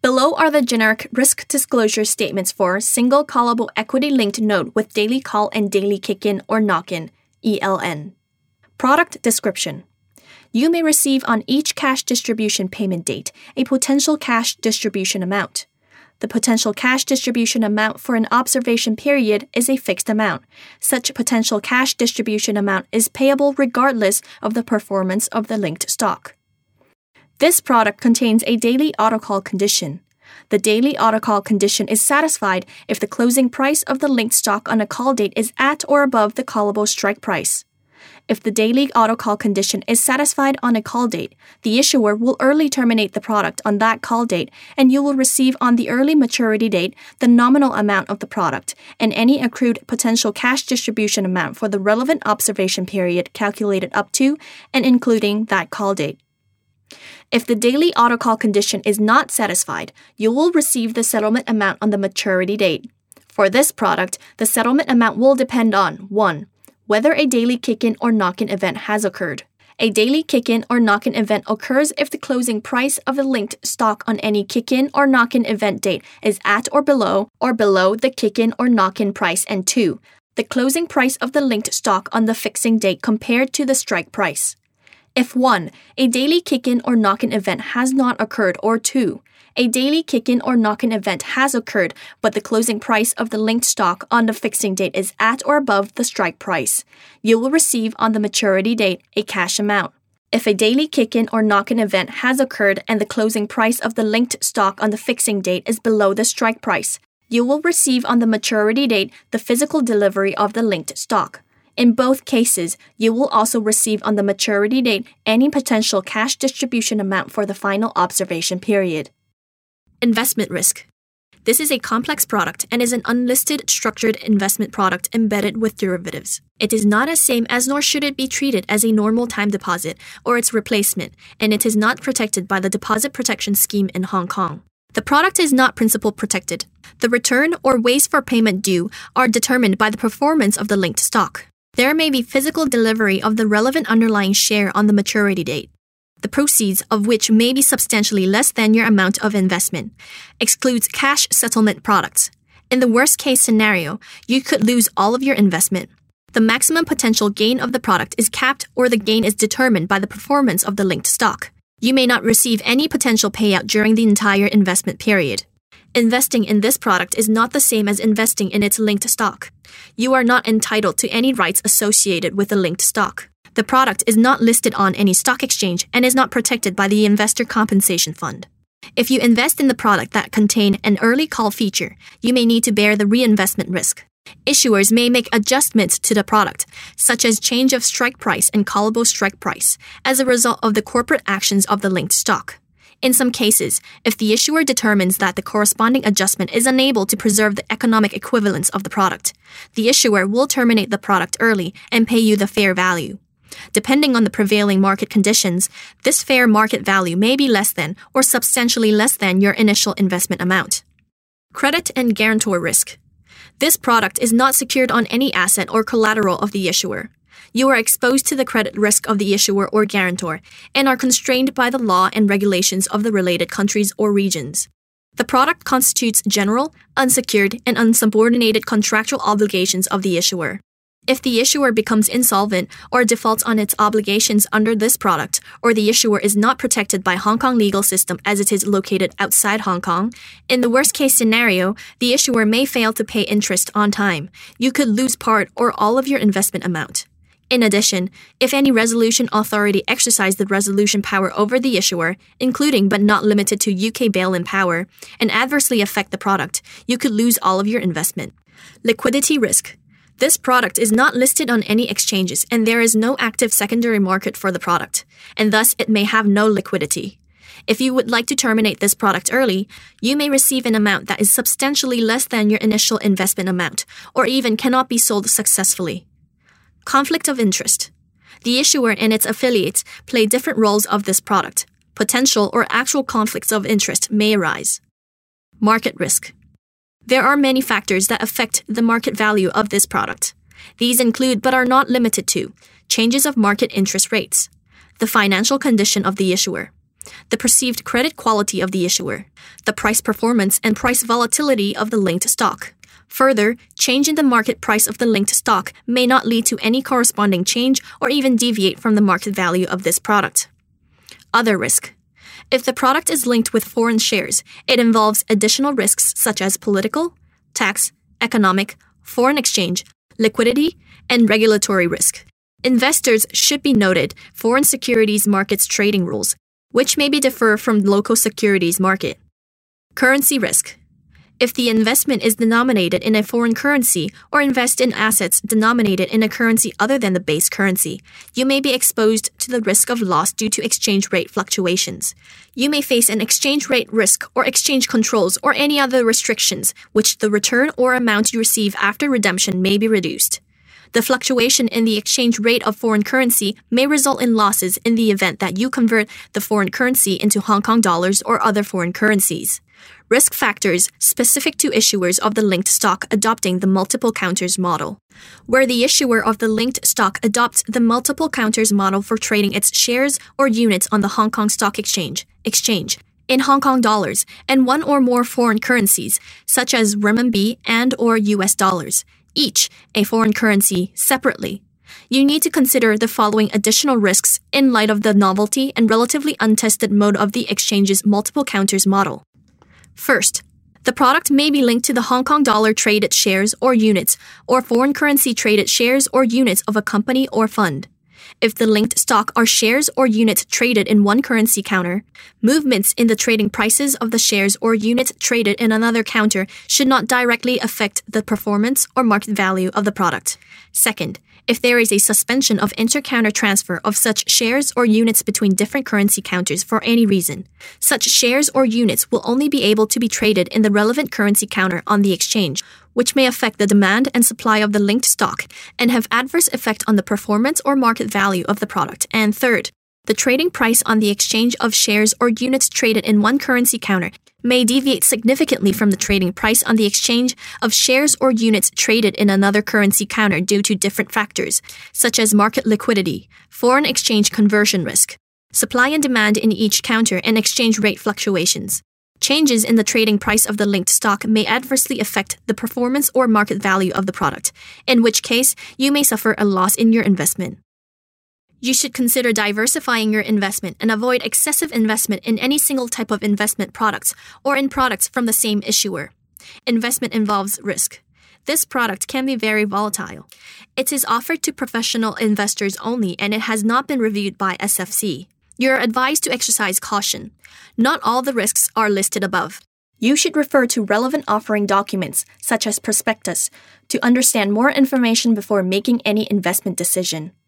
Below are the generic risk disclosure statements for single callable equity-linked note with daily call and daily kick-in or knock-in, ELN. Product description. You may receive on each cash distribution payment date a potential cash distribution amount. The potential cash distribution amount for an observation period is a fixed amount. Such potential cash distribution amount is payable regardless of the performance of the linked stock. This product contains a daily autocall condition. The daily autocall condition is satisfied if the closing price of the linked stock on a call date is at or above the callable strike price. If the daily autocall condition is satisfied on a call date, the issuer will early terminate the product on that call date, and you will receive on the early maturity date the nominal amount of the product and any accrued potential cash distribution amount for the relevant observation period calculated up to and including that call date. If the daily autocall condition is not satisfied, you will receive the settlement amount on the maturity date. For this product, the settlement amount will depend on 1. Whether a daily kick-in or knock-in event has occurred. A daily kick-in or knock-in event occurs if the closing price of a linked stock on any kick-in or knock-in event date is at or below the kick-in or knock-in price, and 2. The closing price of the linked stock on the fixing date compared to the strike price. If 1. A daily kick-in or knock-in event has not occurred, or 2. A daily kick-in or knock-in event has occurred, but the closing price of the linked stock on the fixing date is at or above the strike price, you will receive on the maturity date a cash amount. If a daily kick-in or knock-in event has occurred and the closing price of the linked stock on the fixing date is below the strike price, you will receive on the maturity date the physical delivery of the linked stock. In both cases, you will also receive on the maturity date any potential cash distribution amount for the final observation period. Investment risk. This is a complex product and is an unlisted structured investment product embedded with derivatives. It is not as same as nor should it be treated as a normal time deposit or its replacement, and it is not protected by the Deposit Protection Scheme in Hong Kong. The product is not principal protected. The return or ways for payment due are determined by the performance of the linked stock. There may be physical delivery of the relevant underlying share on the maturity date, the proceeds of which may be substantially less than your amount of investment. Excludes cash settlement products. In the worst-case scenario, you could lose all of your investment. The maximum potential gain of the product is capped, or the gain is determined by the performance of the linked stock. You may not receive any potential payout during the entire investment period. Investing in this product is not the same as investing in its linked stock. You are not entitled to any rights associated with the linked stock. The product is not listed on any stock exchange and is not protected by the Investor Compensation Fund. If you invest in the product that contain an early call feature, you may need to bear the reinvestment risk. Issuers may make adjustments to the product, such as change of strike price and callable strike price, as a result of the corporate actions of the linked stock. In some cases, if the issuer determines that the corresponding adjustment is unable to preserve the economic equivalence of the product, the issuer will terminate the product early and pay you the fair value. Depending on the prevailing market conditions, this fair market value may be less than or substantially less than your initial investment amount. Credit and guarantor risk. This product is not secured on any asset or collateral of the issuer. You are exposed to the credit risk of the issuer or guarantor and are constrained by the law and regulations of the related countries or regions. The product constitutes general, unsecured, and unsubordinated contractual obligations of the issuer. If the issuer becomes insolvent or defaults on its obligations under this product, or the issuer is not protected by Hong Kong legal system as it is located outside Hong Kong, in the worst-case scenario, the issuer may fail to pay interest on time. You could lose part or all of your investment amount. In addition, if any resolution authority exercise the resolution power over the issuer, including but not limited to UK bail-in power, and adversely affect the product, you could lose all of your investment. Liquidity risk. This product is not listed on any exchanges and there is no active secondary market for the product, and thus it may have no liquidity. If you would like to terminate this product early, you may receive an amount that is substantially less than your initial investment amount, or even cannot be sold successfully. Conflict of interest. The issuer and its affiliates play different roles of this product. Potential or actual conflicts of interest may arise. Market risk. There are many factors that affect the market value of this product. These include but are not limited to changes of market interest rates, the financial condition of the issuer, the perceived credit quality of the issuer, the price performance and price volatility of the linked stock. Further, change in the market price of the linked stock may not lead to any corresponding change or even deviate from the market value of this product. Other risk. If the product is linked with foreign shares, it involves additional risks such as political, tax, economic, foreign exchange, liquidity, and regulatory risk. Investors should be noted foreign securities markets trading rules, which may differ from local securities market. Currency risk. If the investment is denominated in a foreign currency or invest in assets denominated in a currency other than the base currency, you may be exposed to the risk of loss due to exchange rate fluctuations. You may face an exchange rate risk or exchange controls or any other restrictions, which the return or amount you receive after redemption may be reduced. The fluctuation in the exchange rate of foreign currency may result in losses in the event that you convert the foreign currency into Hong Kong dollars or other foreign currencies. Risk factors specific to issuers of the linked stock adopting the multiple counters model. Where the issuer of the linked stock adopts the multiple counters model for trading its shares or units on the Hong Kong Stock Exchange in Hong Kong dollars and one or more foreign currencies, such as renminbi and or US dollars, each a foreign currency separately. You need to consider the following additional risks in light of the novelty and relatively untested mode of the exchange's multiple counters model. First, the product may be linked to the Hong Kong dollar traded shares or units or foreign currency traded shares or units of a company or fund. If the linked stock are shares or units traded in one currency counter, movements in the trading prices of the shares or units traded in another counter should not directly affect the performance or market value of the product. Second, if there is a suspension of inter-counter transfer of such shares or units between different currency counters for any reason, such shares or units will only be able to be traded in the relevant currency counter on the exchange, which may affect the demand and supply of the linked stock and have adverse effect on the performance or market value of the product. And third, the trading price on the exchange of shares or units traded in one currency counter may deviate significantly from the trading price on the exchange of shares or units traded in another currency counter due to different factors, such as market liquidity, foreign exchange conversion risk, supply and demand in each counter, and exchange rate fluctuations. Changes in the trading price of the linked stock may adversely affect the performance or market value of the product, in which case you may suffer a loss in your investment. You should consider diversifying your investment and avoid excessive investment in any single type of investment products or in products from the same issuer. Investment involves risk. This product can be very volatile. It is offered to professional investors only and it has not been reviewed by SFC. You are advised to exercise caution. Not all the risks are listed above. You should refer to relevant offering documents, such as prospectus, to understand more information before making any investment decision.